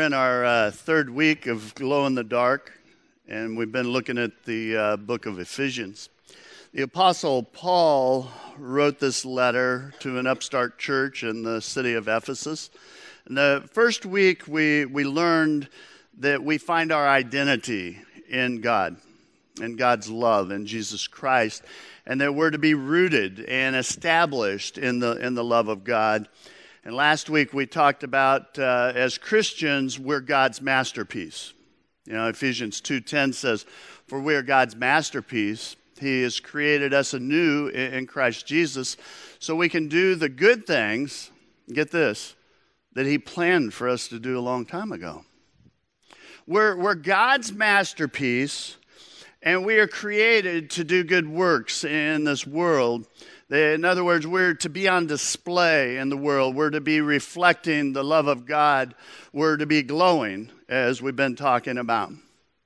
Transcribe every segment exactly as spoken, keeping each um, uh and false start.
in our uh, third week of Glow in the Dark, and we've been looking at the uh, book of Ephesians. The Apostle Paul wrote this letter to an upstart church in the city of Ephesus. In the first week, we, we learned that we find our identity in God, in God's love, in Jesus Christ, and that we're to be rooted and established in the in the love of God. And last week we talked about, uh, as Christians, we're God's masterpiece. You know, Ephesians two ten says, "For we are God's masterpiece. He has created us anew in Christ Jesus so we can do the good things," get this, "that He planned for us to do a long time ago." We're, we're God's masterpiece, and we are created to do good works in this world. In other words, we're to be on display in the world. We're to be reflecting the love of God. We're to be glowing, as we've been talking about.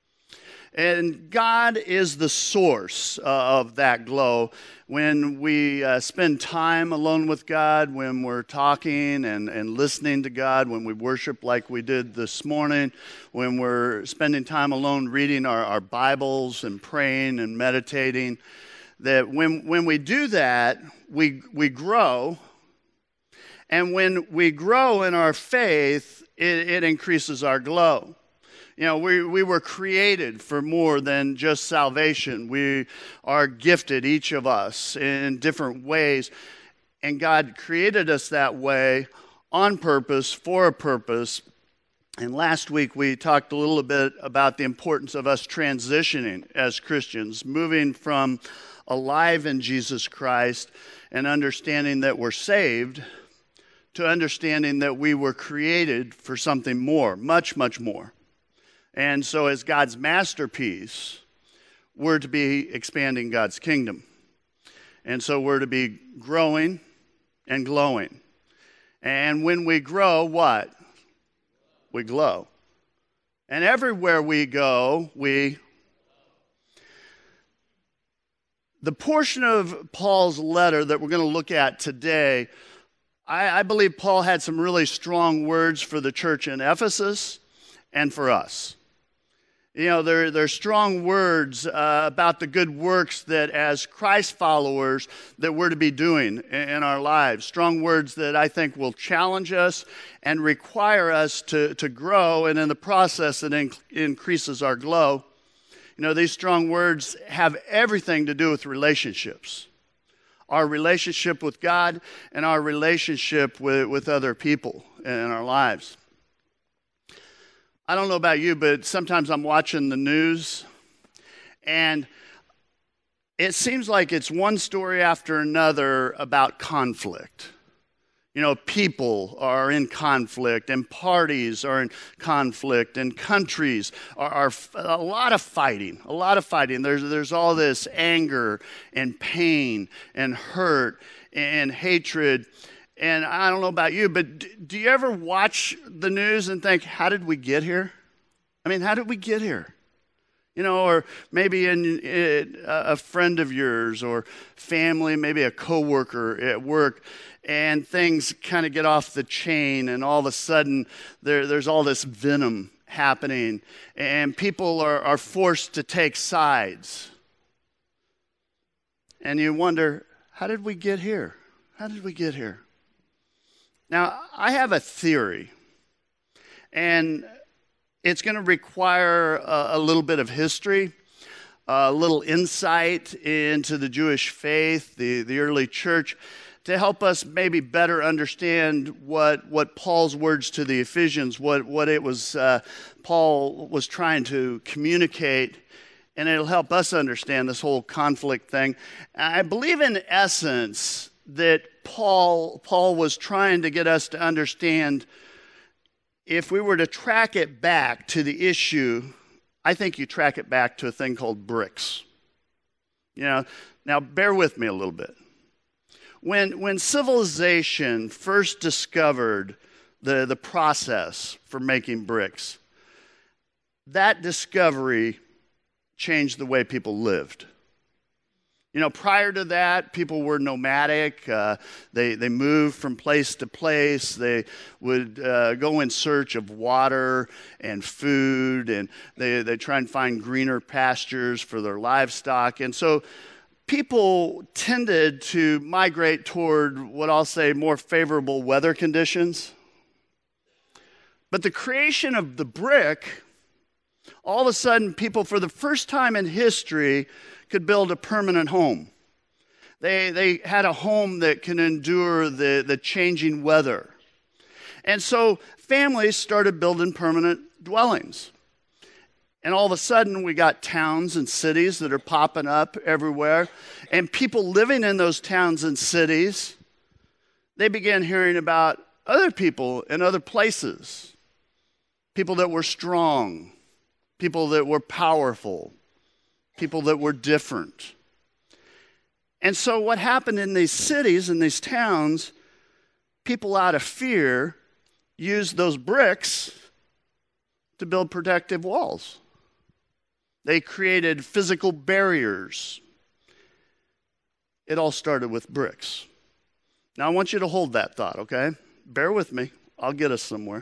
And God is the source of that glow. When we uh, spend time alone with God, when we're talking and, and listening to God, when we worship like we did this morning, when we're spending time alone reading our, our Bibles and praying and meditating, that when when we do that, we we grow. And when we grow in our faith, it, it increases our glow. You know, we, we were created for more than just salvation. We are gifted, each of us, in different ways. And God created us that way on purpose, for a purpose. And last week we talked a little bit about the importance of us transitioning as Christians, moving from alive in Jesus Christ and understanding that we're saved to understanding that we were created for something more, much, much more. And so as God's masterpiece, we're to be expanding God's kingdom. And so we're to be growing and glowing. And when we grow, what? We glow. And everywhere we go, we... The portion of Paul's letter that we're going to look at today, I, I believe Paul had some really strong words for the church in Ephesus and for us. You know, there, there are strong words uh, about the good works that as Christ followers that we're to be doing in, in our lives. Strong words that I think will challenge us and require us to, to grow, and in the process it in, increases our glow. You know, these strong words have everything to do with relationships. Our relationship with God and our relationship with, with other people in our lives. I don't know about you, but sometimes I'm watching the news, and it seems like it's one story after another about conflict. You know, people are in conflict, and parties are in conflict, and countries are, are a lot of fighting, a lot of fighting. There's, there's all this anger and pain and hurt and hatred. And I don't know about you, but do you ever watch the news and think, how did we get here? I mean, how did we get here? You know, or maybe in, in a friend of yours or family, maybe a coworker at work, and things kind of get off the chain, and all of a sudden there, there's all this venom happening, and people are, are forced to take sides. And you wonder, how did we get here? How did we get here? Now, I have a theory, and it's going to require a, a little bit of history, a little insight into the Jewish faith, the, the early church, to help us maybe better understand what, what Paul's words to the Ephesians, what, what it was uh, Paul was trying to communicate, and it'll help us understand this whole conflict thing. I believe in essence that Paul, Paul was trying to get us to understand, if we were to track it back to the issue, I think you track it back to a thing called bricks. You know, now bear with me a little bit. When, when civilization first discovered the, the process for making bricks, that discovery changed the way people lived. You know, prior to that, people were nomadic. Uh, they, they moved from place to place. They would uh, go in search of water and food, and they, they try and find greener pastures for their livestock. And so people tended to migrate toward what I'll say more favorable weather conditions. But the creation of the brick, all of a sudden, people for the first time in history could build a permanent home. They, they had a home that can endure the, the changing weather. And so families started building permanent dwellings. And all of a sudden, we got towns and cities that are popping up everywhere. And people living in those towns and cities, they began hearing about other people in other places. People that were strong, people that were powerful, people that were different. And so what happened in these cities, in these towns, people out of fear used those bricks to build protective walls. They created physical barriers. It all started with bricks. Now I want you to hold that thought, okay? Bear with me. I'll get us somewhere.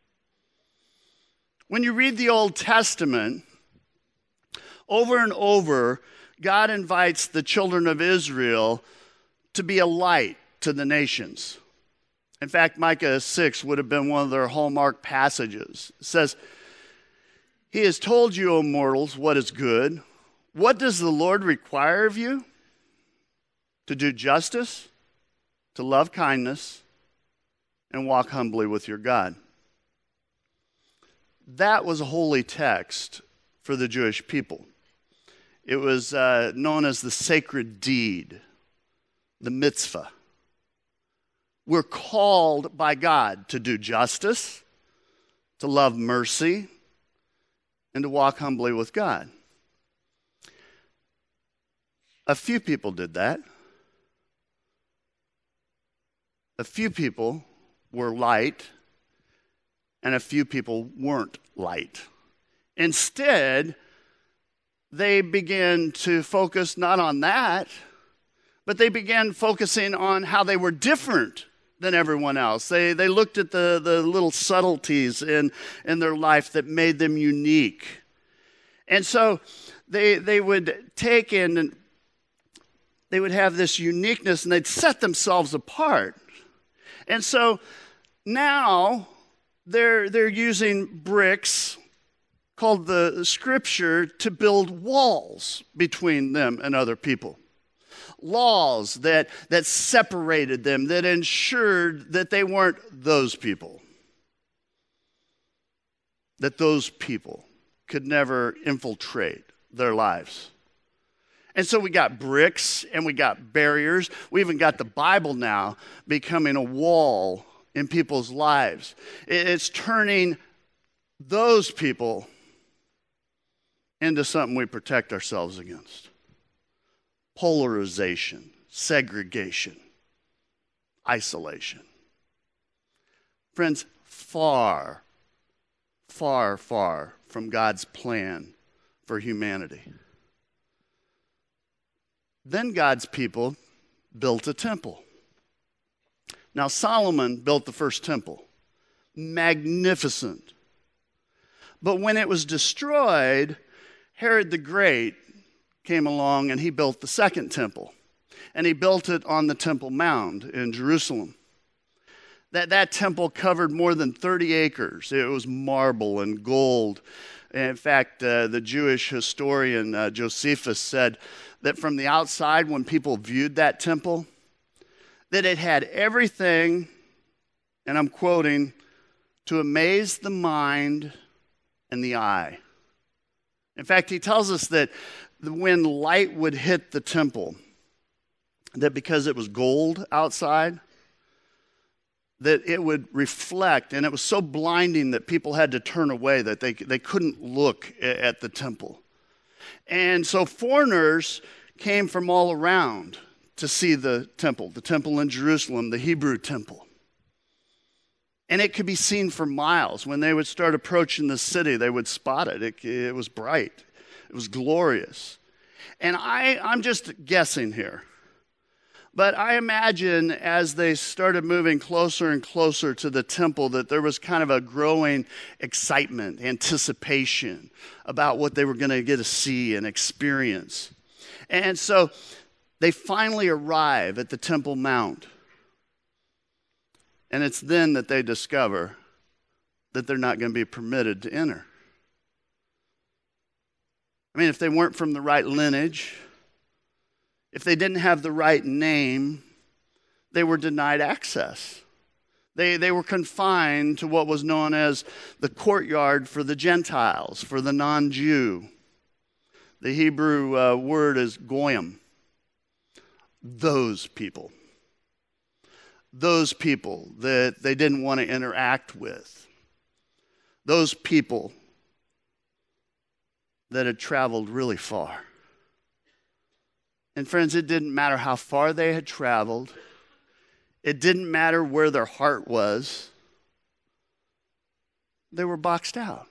When you read the Old Testament, over and over, God invites the children of Israel to be a light to the nations. In fact, Micah six would have been one of their hallmark passages. It says, "He has told you, O mortals, what is good. What does the Lord require of you? To do justice, to love kindness, and walk humbly with your God." That was a holy text for the Jewish people. It was uh, known as the sacred deed, the mitzvah. We're called by God to do justice, to love mercy, and to walk humbly with God. A few people did that. A few people were light, and a few people weren't light. Instead, they began to focus not on that, but they began focusing on how they were different than everyone else. They, they looked at the, the little subtleties in, in their life that made them unique. And so they, they would take in and they would have this uniqueness and they'd set themselves apart. And so now they're, they're using bricks called the scripture to build walls between them and other people. Laws that, that separated them, that ensured that they weren't those people. That those people could never infiltrate their lives. And so we got bricks and we got barriers. We even got the Bible now becoming a wall in people's lives. It's turning those people into something we protect ourselves against. Polarization, segregation, isolation. Friends, far, far, far from God's plan for humanity. Then God's people built a temple. Now Solomon built the first temple. Magnificent. But when it was destroyed, Herod the Great came along and he built the second temple. And he built it on the Temple Mount in Jerusalem. That, that temple covered more than thirty acres. It was marble and gold. And in fact, uh, the Jewish historian uh, Josephus said that from the outside, when people viewed that temple, that it had everything, and I'm quoting, to amaze the mind and the eye. In fact, he tells us that when light would hit the temple, that because it was gold outside, that it would reflect, and it was so blinding that people had to turn away, that they, they couldn't look at the temple. And so foreigners came from all around to see the temple, the temple in Jerusalem, the Hebrew temple. And it could be seen for miles. When they would start approaching the city, they would spot it. It, it was bright. It was glorious. And I, I'm just guessing here. But I imagine as they started moving closer and closer to the temple that there was kind of a growing excitement, anticipation about what they were going to get to see and experience. And so they finally arrive at the Temple Mount. And it's then that they discover that they're not going to be permitted to enter. I mean, if they weren't from the right lineage, if they didn't have the right name, they were denied access. They, they were confined to what was known as the courtyard for the Gentiles, for the non-Jew. The Hebrew uh, word is goyim. Those people. Those people that they didn't want to interact with. Those people that had traveled really far. And friends, it didn't matter how far they had traveled. It didn't matter where their heart was. They were boxed out.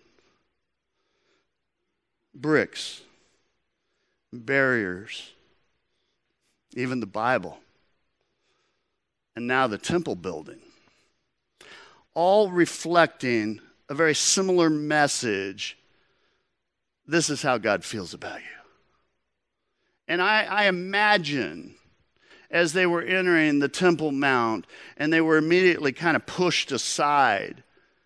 Bricks, barriers, even the Bible, and now the temple building, all reflecting a very similar message. This is how God feels about you. And I, I imagine as they were entering the Temple Mount and they were immediately kind of pushed aside,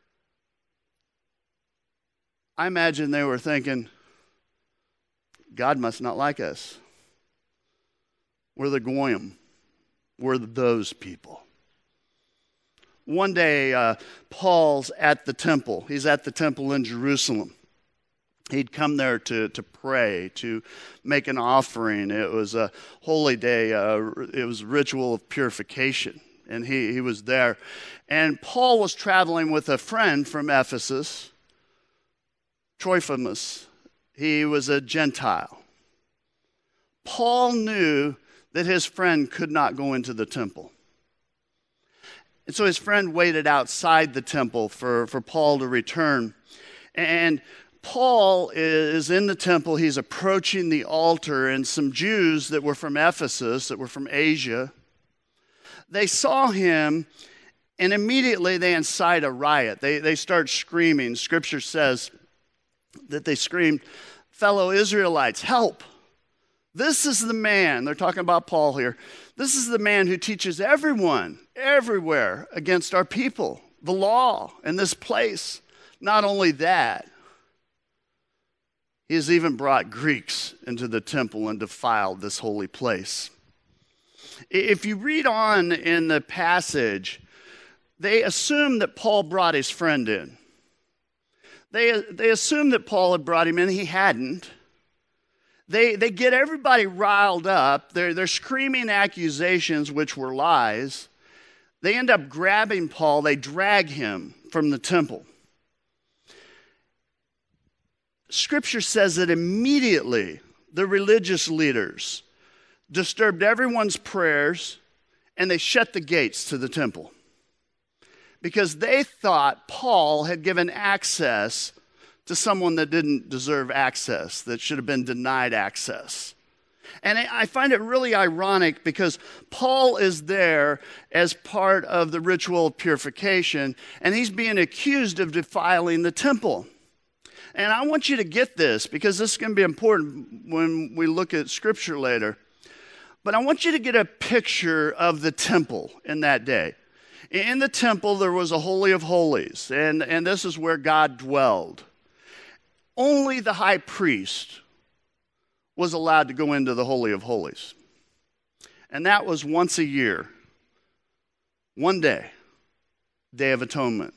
I imagine they were thinking, God must not like us. We're the goyim. We're those people. One day, uh, Paul's at the temple. He's at the temple in Jerusalem. He'd come there to, to pray, to make an offering. It was a holy day. Uh, it was a ritual of purification. And he, he was there. And Paul was traveling with a friend from Ephesus, Trophimus. He was a Gentile. Paul knew that his friend could not go into the temple. And so his friend waited outside the temple for, for Paul to return. And Paul is in the temple. He's approaching the altar, and some Jews that were from Ephesus, that were from Asia, they saw him, and immediately they incite a riot. They, they start screaming. Scripture says that they screamed, "Fellow Israelites, help! This is the man," they're talking about Paul here, "this is the man who teaches everyone, everywhere, against our people, the law, and this place. Not only that, he has even brought Greeks into the temple and defiled this holy place." If you read on in the passage, they assume that Paul brought his friend in. They, they assume that Paul had brought him in. He hadn't. They, they get everybody riled up. They're, they're screaming accusations, which were lies. They end up grabbing Paul. They drag him from the temple. Scripture says that immediately the religious leaders disturbed everyone's prayers and they shut the gates to the temple because they thought Paul had given access to someone that didn't deserve access, that should have been denied access. And I find it really ironic because Paul is there as part of the ritual of purification, and he's being accused of defiling the temple. And I want you to get this because this is going to be important when we look at Scripture later. But I want you to get a picture of the temple in that day. In the temple, there was a Holy of Holies, and, and this is where God dwelled. Only the high priest was allowed to go into the Holy of Holies. And that was once a year. One day. Day of Atonement.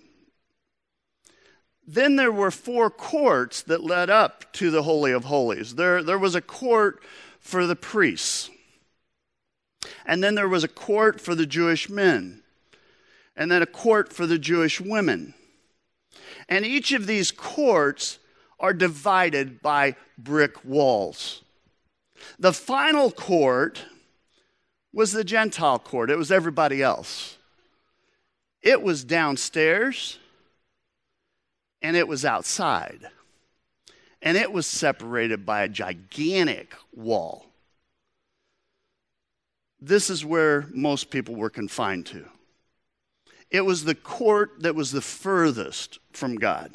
Then there were four courts that led up to the Holy of Holies. There, there was a court for the priests. And then there was a court for the Jewish men. And then a court for the Jewish women. And each of these courts are divided by brick walls. The final court was the Gentile court. It was everybody else. It was downstairs and it was outside. and it was separated by a gigantic wall. This is where most people were confined to. It was the court that was the furthest from God.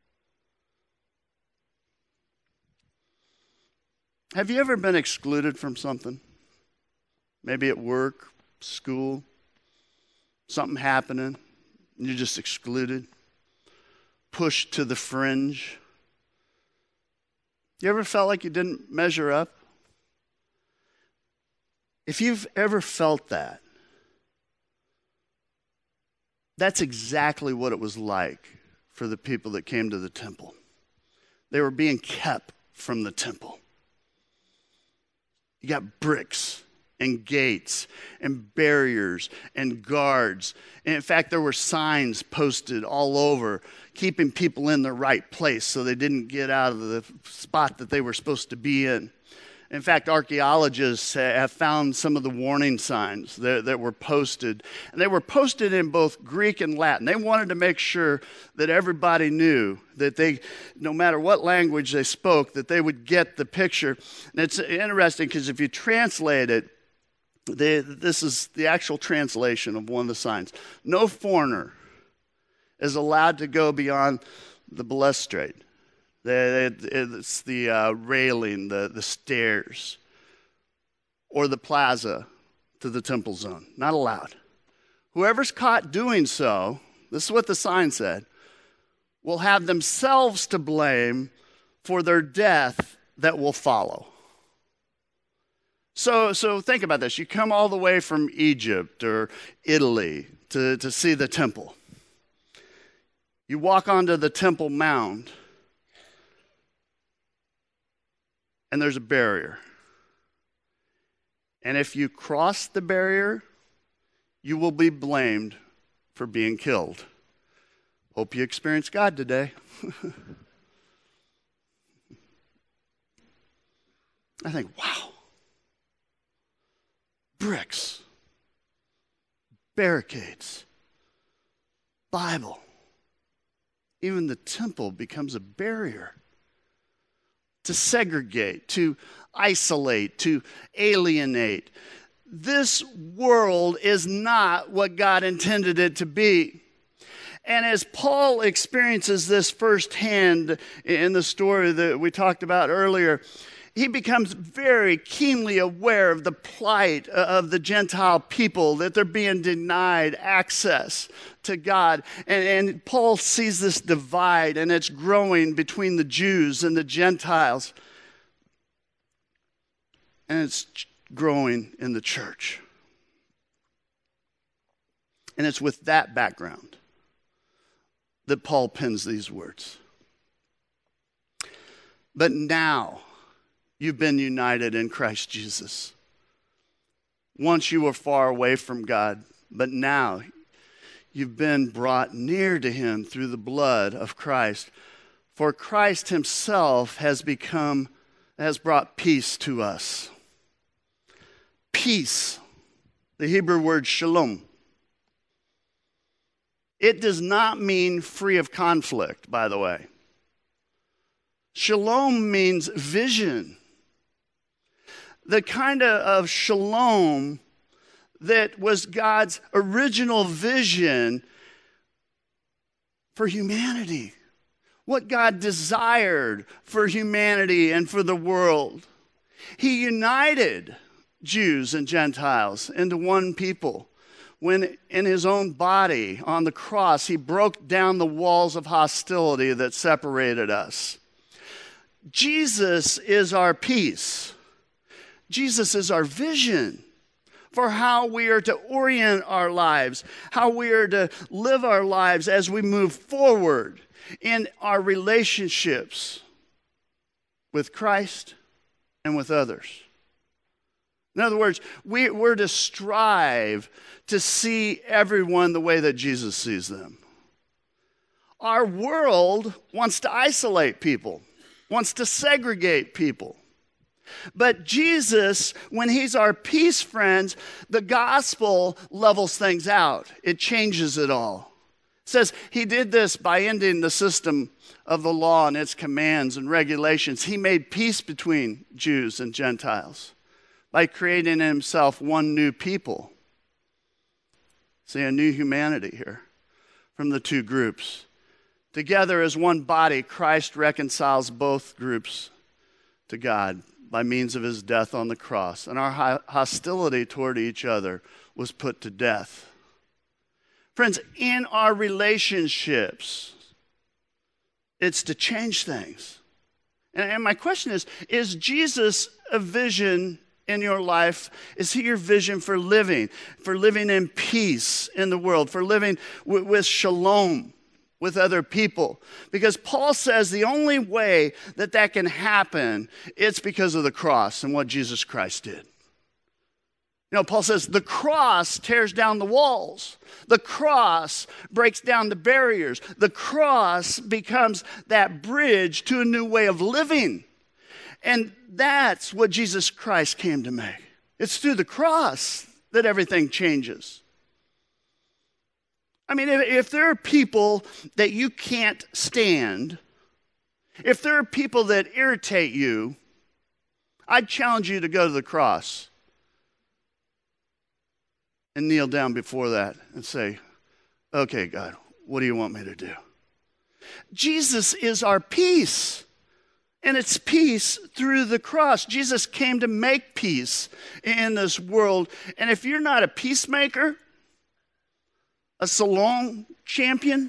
Have you ever been excluded from something? Maybe at work, school, something happening, and you're just excluded, pushed to the fringe. You ever felt like you didn't measure up? If you've ever felt that, that's exactly what it was like for the people that came to the temple. They were being kept from the temple. You got bricks and gates and barriers and guards. And in fact, there were signs posted all over keeping people in the right place so they didn't get out of the spot that they were supposed to be in. In fact, archaeologists have found some of the warning signs that, that were posted. And they were posted in both Greek and Latin. They wanted to make sure that everybody knew that they, no matter what language they spoke, that they would get the picture. And it's interesting because if you translate it, they, this is the actual translation of one of the signs. No foreigner is allowed to go beyond the balustrade. It's the uh, railing, the, the stairs, or the plaza to the temple zone. Not allowed. Whoever's caught doing so, this is what the sign said, will have themselves to blame for their death that will follow. So, so think about this. You come all the way from Egypt or Italy to, to see the temple. You walk onto the Temple Mount, and there's a barrier. And if you cross the barrier, you will be blamed for being killed. Hope you experience God today. I think, wow. Bricks, barricades, Bible. Even the temple becomes a barrier to segregate, to isolate, to alienate. This world is not what God intended it to be. And as Paul experiences this firsthand in the story that we talked about earlier, he becomes very keenly aware of the plight of the Gentile people, that they're being denied access to God. And, and Paul sees this divide, and it's growing between the Jews and the Gentiles. And it's growing in the church. And it's with that background that Paul pens these words. But now, you've been united in Christ Jesus. Once you were far away from God, but now you've been brought near to him through the blood of Christ. For Christ himself has become, has brought peace to us. Peace, the Hebrew word shalom. It does not mean free of conflict, by the way. Shalom means vision. The kind of shalom that was God's original vision for humanity. What God desired for humanity and for the world. He united Jews and Gentiles into one people when in his own body on the cross, he broke down the walls of hostility that separated us. Jesus is our peace. Jesus is our vision for how we are to orient our lives, how we are to live our lives as we move forward in our relationships with Christ and with others. In other words, we, we're to strive to see everyone the way that Jesus sees them. Our world wants to isolate people, wants to segregate people. But Jesus, when he's our peace friends, the gospel levels things out. It changes it all. It says he did this by ending the system of the law and its commands and regulations. He made peace between Jews and Gentiles by creating in himself one new people. See, a new humanity here from the two groups. Together as one body, Christ reconciles both groups to God by means of his death on the cross. And our hostility toward each other was put to death. Friends, in our relationships, it's to change things. And, and my question is, is Jesus a vision in your life? Is he your vision for living, for living in peace in the world, for living w- with shalom with other people? Because Paul says the only way that that can happen, it's because of the cross and what Jesus Christ did. You know, Paul says the cross tears down the walls. The cross breaks down the barriers. The cross becomes that bridge to a new way of living. And that's what Jesus Christ came to make. It's through the cross that everything changes. I mean, if, if there are people that you can't stand, if there are people that irritate you, I'd challenge you to go to the cross and kneel down before that and say, okay, God, what do you want me to do? Jesus is our peace, and it's peace through the cross. Jesus came to make peace in this world, and if you're not a peacemaker, a Salon champion,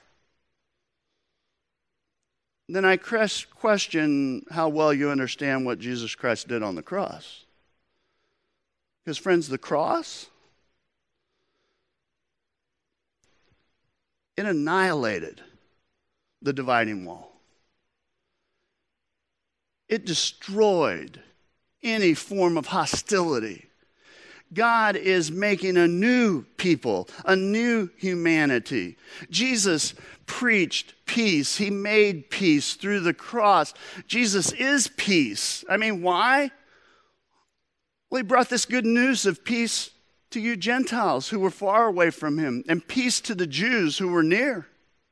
then I question how well you understand what Jesus Christ did on the cross. Because friends, the cross, it annihilated the dividing wall. It destroyed any form of hostility. God is making a new people, a new humanity. Jesus preached peace. He made peace through the cross. Jesus is peace. I mean, why? Well, he brought this good news of peace to you Gentiles who were far away from him, and peace to the Jews who were near.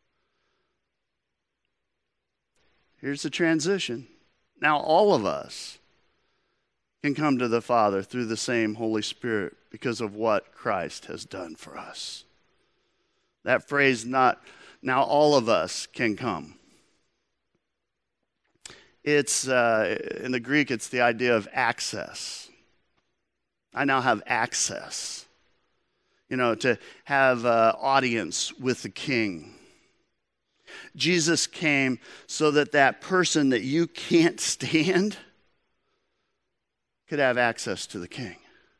Here's the transition. Now all of us can come to the Father through the same Holy Spirit because of what Christ has done for us. That phrase, not now all of us can come. It's, uh, in the Greek, it's the idea of access. I now have access, you know, to have uh, audience with the King. Jesus came so that that person that you can't stand could have access to the King.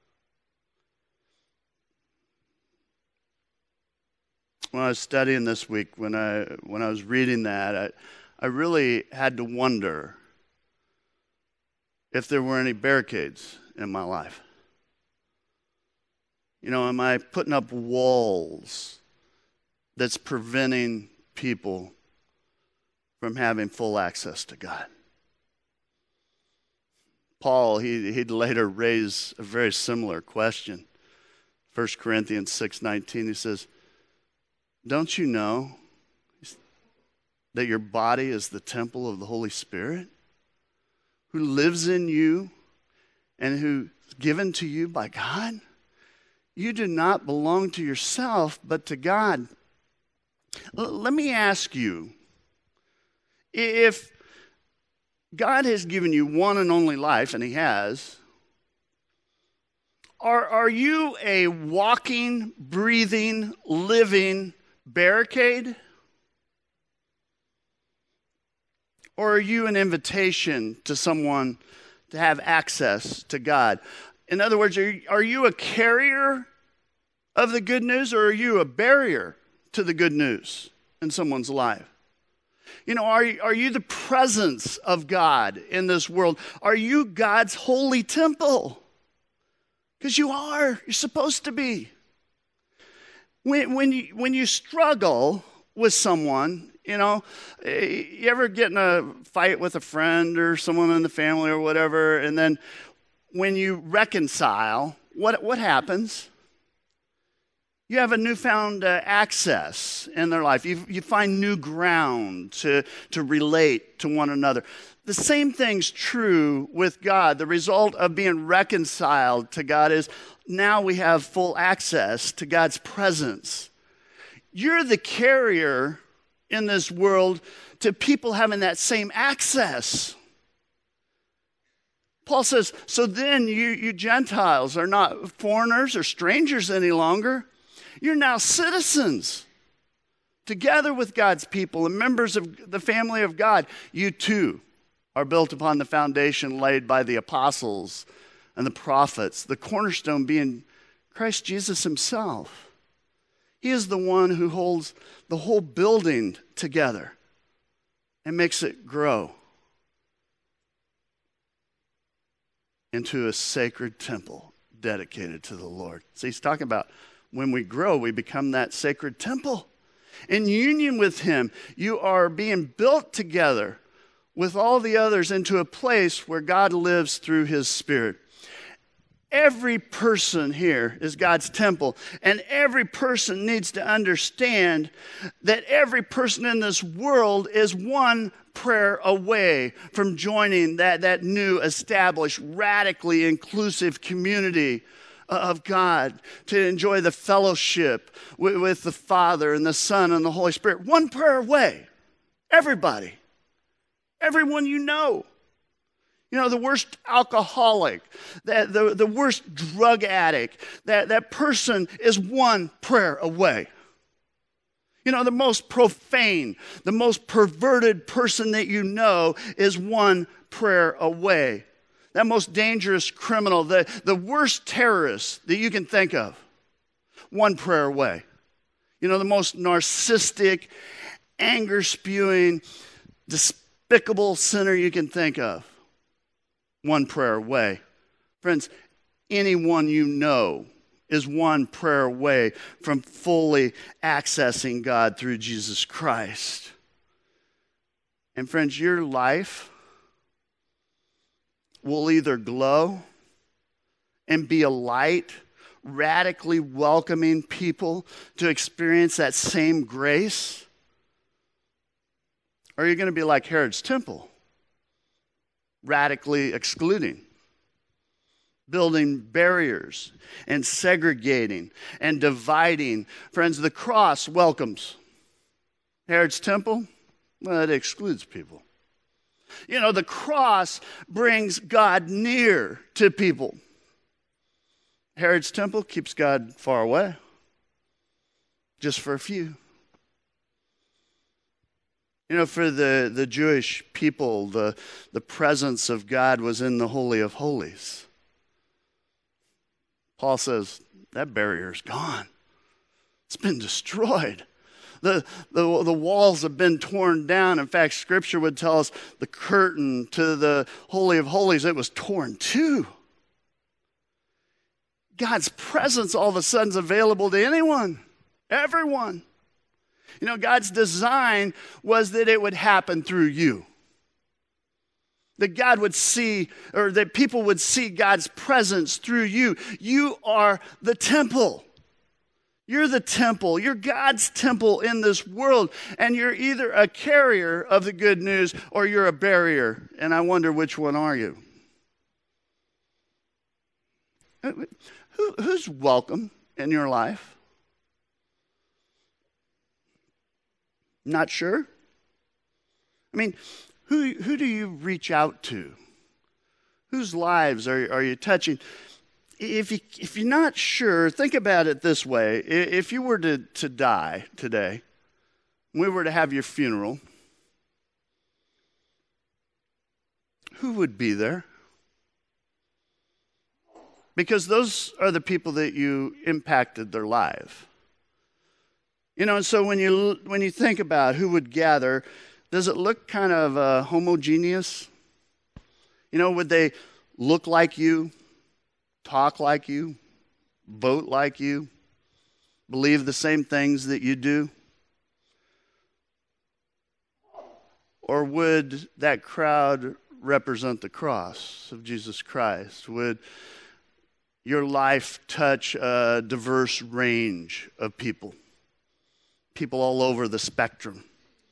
When I was studying this week, when I when I was reading that, I, I really had to wonder if there were any barricades in my life. You know, am I putting up walls that's preventing people from having full access to God? Paul, he, he'd later raise a very similar question. First Corinthians six nineteen, he says, don't you know that your body is the temple of the Holy Spirit, who lives in you and who's given to you by God? You do not belong to yourself, but to God. L- let me ask you, if God has given you one and only life, and he has, are, are you a walking, breathing, living barricade? Or are you an invitation to someone to have access to God? In other words, are you, are you a carrier of the good news, or are you a barrier to the good news in someone's life? You know, are, are you the presence of God in this world? Are you God's holy temple? Because you are. You're supposed to be. When, when, you, when you struggle with someone, you know, you ever get in a fight with a friend or someone in the family or whatever, and then when you reconcile, what, what happens? You have a newfound uh, access in their life. You, you find new ground to, to relate to one another. The same thing's true with God. The result of being reconciled to God is now we have full access to God's presence. You're the carrier in this world to people having that same access. Paul says, so then you, you Gentiles are not foreigners or strangers any longer. You're now citizens together with God's people and members of the family of God. You too are built upon the foundation laid by the apostles and the prophets, the cornerstone being Christ Jesus himself. He is the one who holds the whole building together and makes it grow into a sacred temple dedicated to the Lord. So he's talking about when we grow, we become that sacred temple. In union with him, you are being built together with all the others into a place where God lives through his Spirit. Every person here is God's temple, and every person needs to understand that every person in this world is one prayer away from joining that, that new, established, radically inclusive community of God, to enjoy the fellowship with, with the Father and the Son and the Holy Spirit. One prayer away. Everybody. Everyone you know. You know, the worst alcoholic, the, the, the worst drug addict, that, that person is one prayer away. You know, the most profane, the most perverted person that you know is one prayer away. That most dangerous criminal, the, the worst terrorist that you can think of, one prayer away. You know, the most narcissistic, anger-spewing, despicable sinner you can think of, one prayer away. Friends, anyone you know is one prayer away from fully accessing God through Jesus Christ. And friends, your life will either glow and be a light, radically welcoming people to experience that same grace, or you're going to be like Herod's temple, radically excluding, building barriers and segregating and dividing. Friends, the cross welcomes. Herod's temple, well, it excludes people. You know, the cross brings God near to people. Herod's temple keeps God far away, just for a few. You know, for the, the Jewish people, the, the presence of God was in the Holy of Holies. Paul says, that barrier's gone. It's been destroyed. The, the, the walls have been torn down. In fact, Scripture would tell us the curtain to the Holy of Holies, it was torn too. God's presence all of a sudden is available to anyone, everyone. You know, God's design was that it would happen through you. That God would see, or that people would see God's presence through you. You are the temple. You're the temple. You're God's temple in this world. And you're either a carrier of the good news or you're a barrier. And I wonder, which one are you? Who, who's welcome in your life? Not sure? I mean, who, who do you reach out to? Whose lives are, are you touching? If, you, if you're not sure, think about it this way. If you were to, to die today, we were to have your funeral, who would be there? Because those are the people that you impacted their life. You know, and so when you when you think about who would gather, does it look kind of uh, homogeneous? You know, would they look like you, talk like you, vote like you, believe the same things that you do? Or would that crowd represent the cross of Jesus Christ? Would your life touch a diverse range of people, people all over the spectrum.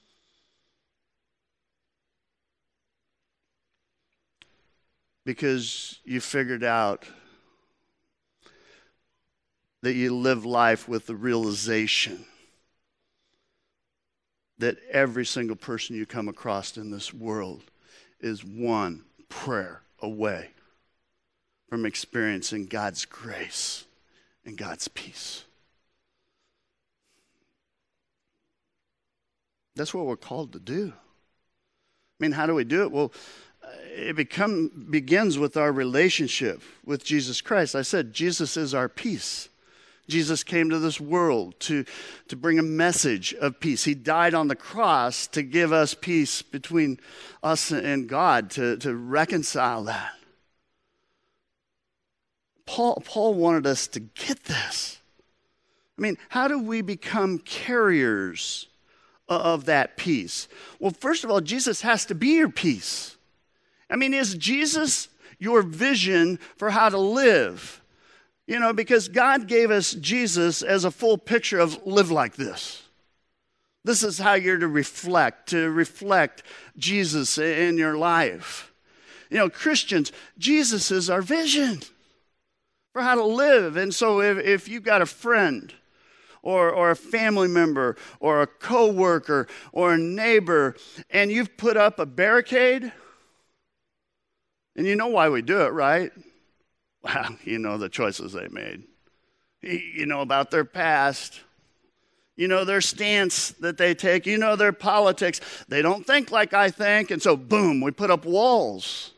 Because you figured out that you live life with the realization that every single person you come across in this world is one prayer away from experiencing God's grace and God's peace. That's what we're called to do. I mean, how do we do it? Well, it become begins with our relationship with Jesus Christ. I said Jesus is our peace. Jesus came to this world to, to bring a message of peace. He died on the cross to give us peace between us and God, to, to reconcile that. Paul, Paul wanted us to get this. I mean, how do we become carriers of that peace? Well, first of all, Jesus has to be your peace. I mean, is Jesus your vision for how to live? You know, because God gave us Jesus as a full picture of live like this. This is how you're to reflect, to reflect Jesus in your life. You know, Christians, Jesus is our vision for how to live. And so if, if you've got a friend or, or a family member or a coworker or a neighbor and you've put up a barricade, and you know why we do it, right? Well, you know the choices they made. You know about their past. You know their stance that they take. You know their politics. They don't think like I think, and so boom, we put up walls.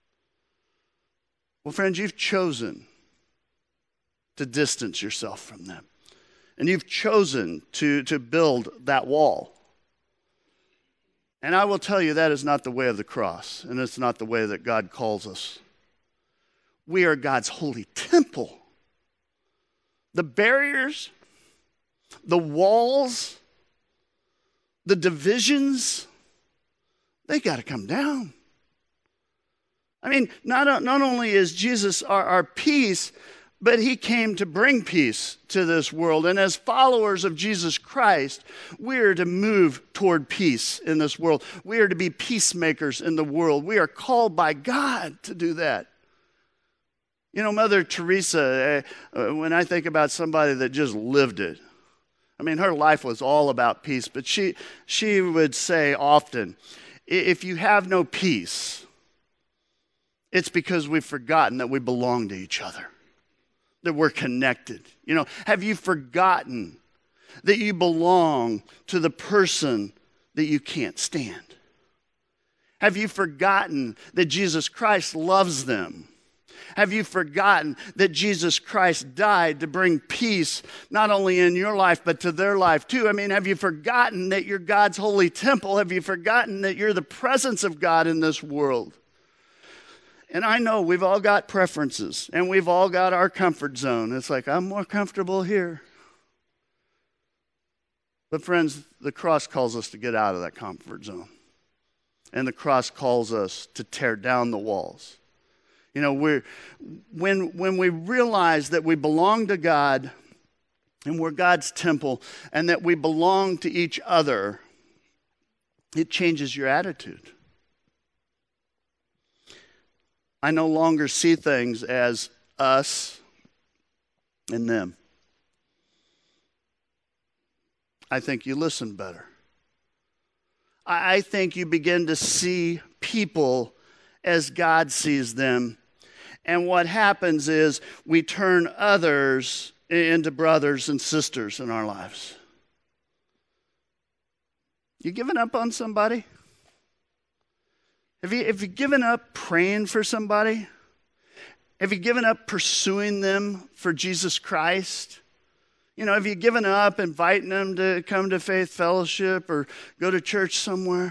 Well, friends, you've chosen to distance yourself from them. And you've chosen to, to build that wall. And I will tell you that is not the way of the cross, and it's not the way that God calls us. We are God's holy temple. The barriers, the walls, the divisions, they got to come down. I mean, not, not only is Jesus our, our peace, but he came to bring peace to this world. And as followers of Jesus Christ, we are to move toward peace in this world. We are to be peacemakers in the world. We are called by God to do that. You know, Mother Teresa, uh, when I think about somebody that just lived it, I mean, her life was all about peace, but she, she would say often, if you have no peace, it's because we've forgotten that we belong to each other, that we're connected. You know, have you forgotten that you belong to the person that you can't stand? Have you forgotten that Jesus Christ loves them? Have you forgotten that Jesus Christ died to bring peace not only in your life but to their life too? I mean, have you forgotten that you're God's holy temple? Have you forgotten that you're the presence of God in this world? And I know we've all got preferences, and we've all got our comfort zone. It's like, I'm more comfortable here. But friends, the cross calls us to get out of that comfort zone. And the cross calls us to tear down the walls. You know, we're, when, when we realize that we belong to God, and we're God's temple, and that we belong to each other, it changes your attitude. I no longer see things as us and them. I think you listen better. I think you begin to see people as God sees them. And what happens is we turn others into brothers and sisters in our lives. You given up on somebody? Have you, have you given up praying for somebody? Have you given up pursuing them for Jesus Christ? You know, have you given up inviting them to come to Faith Fellowship or go to church somewhere?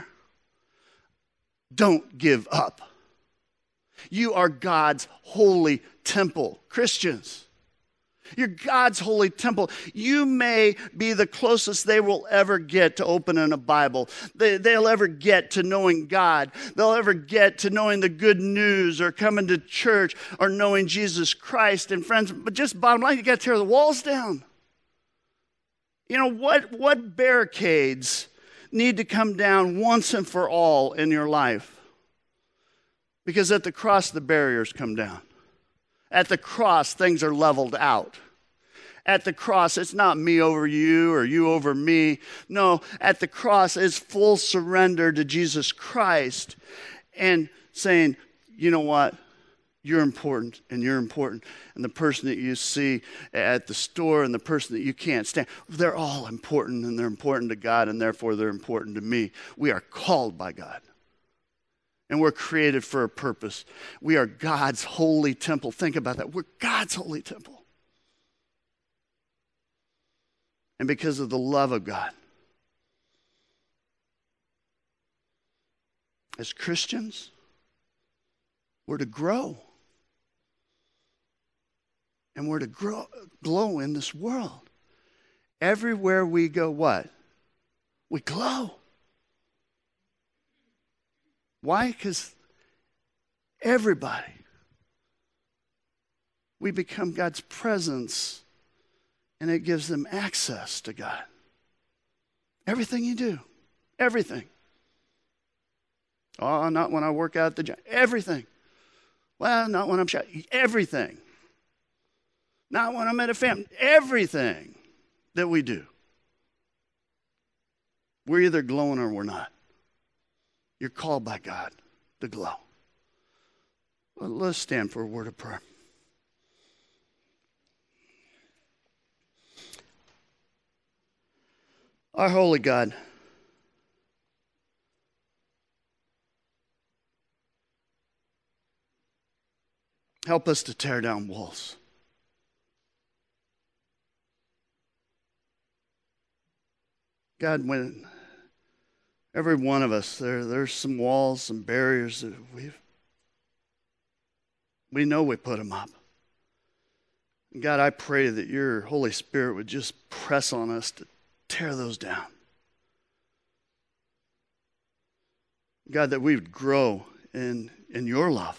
Don't give up. You are God's holy temple. Christians, You're God's holy temple. You may be the closest they will ever get to opening a Bible. They, they'll ever get to knowing God. They'll ever get to knowing the good news or coming to church or knowing Jesus Christ. And friends, but just bottom line, you got to tear the walls down. You know, what, what barricades need to come down once and for all in your life? Because at the cross, the barriers come down. At the cross, things are leveled out. At the cross, it's not me over you or you over me. No, at the cross, it's full surrender to Jesus Christ and saying, you know what? You're important, and you're important. And the person that you see at the store and the person that you can't stand, they're all important, and they're important to God, and therefore they're important to me. We are called by God. And we're created for a purpose. We are God's holy temple. Think about that. We're God's holy temple. And because of the love of God, as Christians, we're to grow. And we're to grow, glow in this world. Everywhere we go, what? We glow. Why? Because everybody, we become God's presence, and it gives them access to God. Everything you do, everything. Oh, not when I work out at the gym. Everything. Well, not when I'm shouting. Everything. Not when I'm at a family. Everything that we do. We're either glowing or we're not. You're called by God to glow. Well, let's stand for a word of prayer. Our holy God, help us to tear down walls. God, when every one of us, there, there's some walls, some barriers that we've, we know we put them up. And God, I pray that your Holy Spirit would just press on us to tear those down. God, that we would grow in, in your love.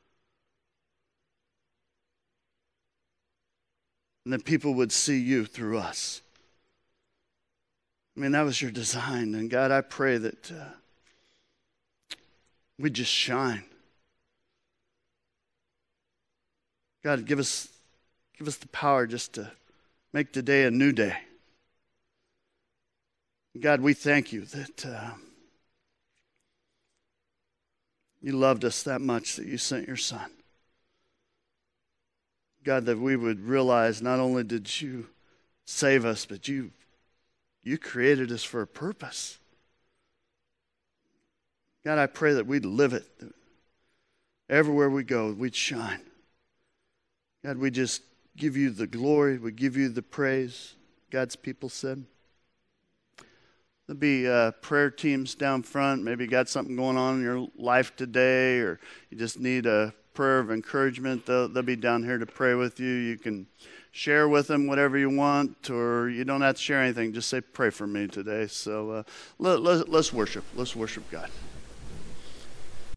And that people would see you through us. I mean, that was your design. And God, I pray that uh, we just shine. God, give us, give us the power just to make today a new day. God, we thank you that uh, you loved us that much that you sent your Son. God, that we would realize not only did you save us, but you You created us for a purpose. God, I pray that we'd live it. That everywhere we go, we'd shine. God, we just give you the glory. We give you the praise. God's people said. There'll be uh, prayer teams down front. Maybe you got something going on in your life today, or you just need a prayer of encouragement. They'll, they'll be down here to pray with you. You can share with them whatever you want, or you don't have to share anything. Just say, pray for me today. So uh, let, let, let's worship. Let's worship God.